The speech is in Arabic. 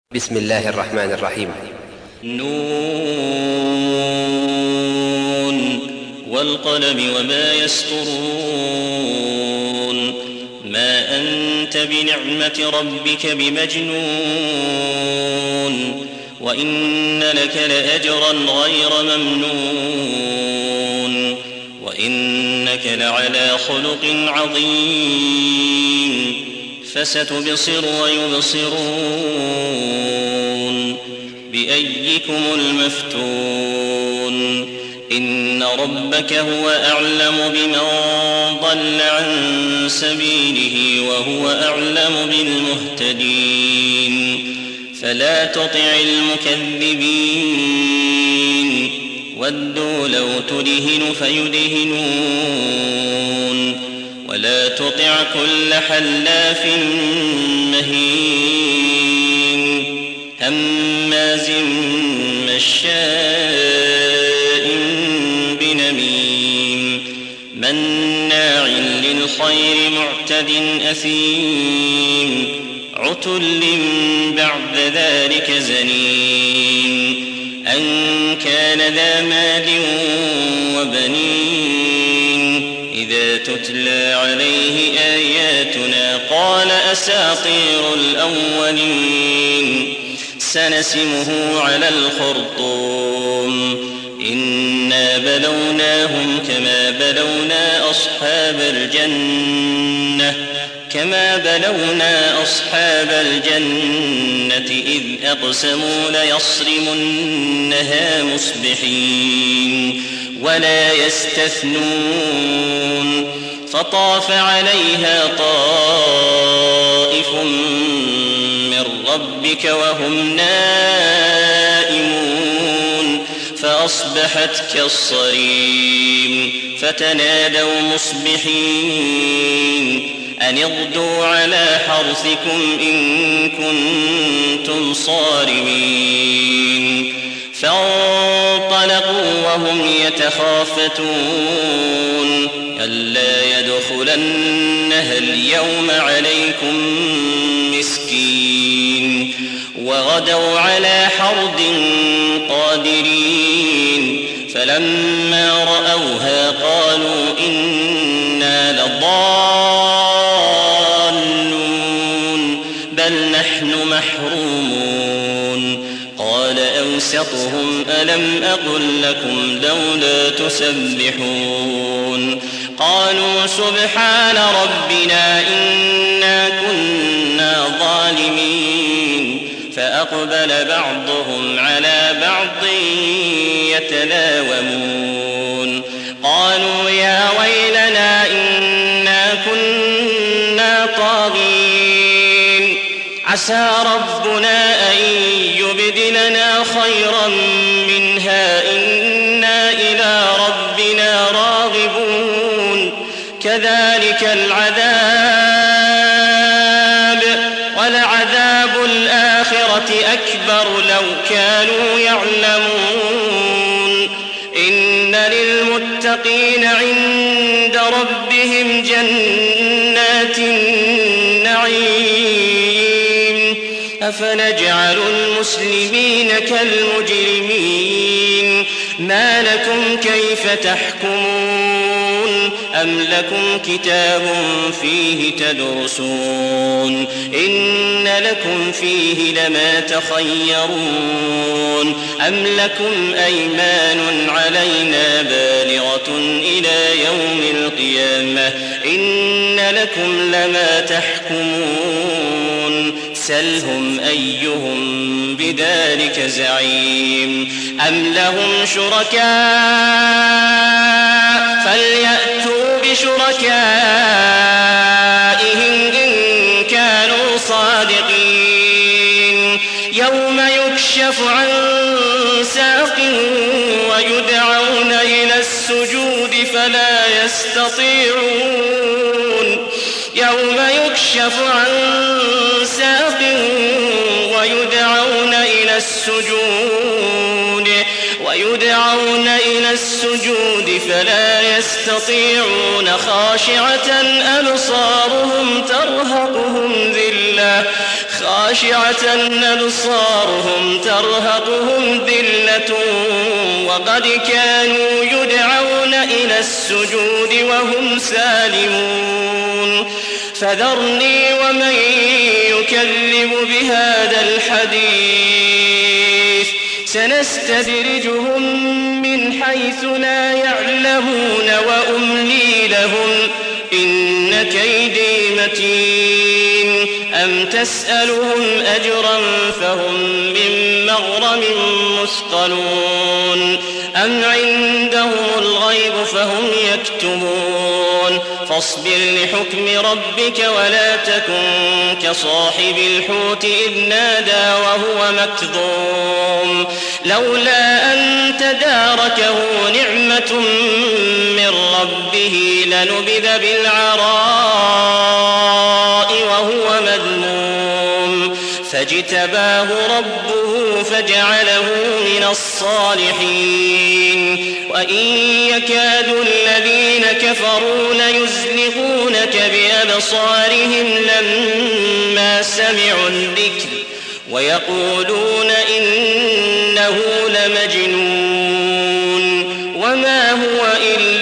بسم الله الرحمن الرحيم. نون والقلم وما يسطرون ما أنت بنعمة ربك بمجنون وإن لك لأجرا غير ممنون وإنك لعلى خلق عظيم فستبصر ويبصرون بأيكم المفتون إن ربك هو أعلم بمن ضل عن سبيله وهو أعلم بالمهتدين فلا تطع المكذبين ودوا لو تدهن فيدهنون ولا تطع كل حلاف مهين هماز مشاء بنميم مناع للخير معتد أثيم عتل بعد ذلك زنيم أن كان ذا مال وبنين إذا تتلى عليه آياتنا قال أساطير الأولين سنسمه على الخرطوم إنا بلوناهم كما بلونا أصحاب الجنة إذ أقسموا ليصرمنها مصبحين ولا يستثنون فطاف عليها طائف من ربك وهم نائمون فأصبحت كالصريم فتنادوا مصبحين أن اغدوا على حرثكم إن كنتم صارمين فانطلقوا وهم يتخافتون ألا يدخلنها اليوم عليكم مسكين وغدوا على حرد قادرين فلما رأوها قالوا إنا لضالون بل نحن محرومون قال أوسطهم ألم أقل لكم لولا تسبحون قالوا سبحان ربنا إنا كنا ظالمين فأقبل بعضهم على بعض يتلاومون قالوا يا ويلنا إنا كنا طاغين عسى ربنا أن يبدلنا خيرا منها إنا إلى ربنا راغبون كذلك العذاب ولعذاب الآخرة أكبر لو كانوا يعلمون إن للمتقين عند ربهم جنات النعيم أفنجعل المسلمين كالمجرمين ما لكم كيف تحكمون أم لكم كتاب فيه تدرسون إن لكم فيه لما تخيرون أم لكم أيمان علينا بالغة إلى يوم القيامة إن لكم لما تحكمون سلهم أيهم بذلك زعيم أم لهم شركاء فليأتوا بشركائهم إن كانوا صادقين يوم يكشف عن ساق ويدعون إلى السجود فلا يستطيعون يوم يكشف عن ساق ويدعون إلى السجود ويدعون إلى السجود فلا يستطيعون خاشعة أبصارهم ترهقهم ذلة وقد كانوا يدعون إلى السجود وهم سالمون فذرني ومن يكذب بهذا الحديث سنستدرجهم من حيث لا يعلمون وأملي لهم إن كيدي متين أم تسألهم أجرا فهم من مغرم مثقلون أم عندهم الغيب فهم يكتبون فاصبر لحكم ربك ولا تكن كصاحب الحوت إذ نادى وهو مكظوم لولا أن تداركه نعمة من ربه لنبذ بالعراء وهو مذموم فاجتباه ربه فجعله من الصالحين وإن يكاد الذين كفروا ليزلقونك بأبصارهم لما سمعوا الذكر ويقولون إنه لمجنون وما هو إلا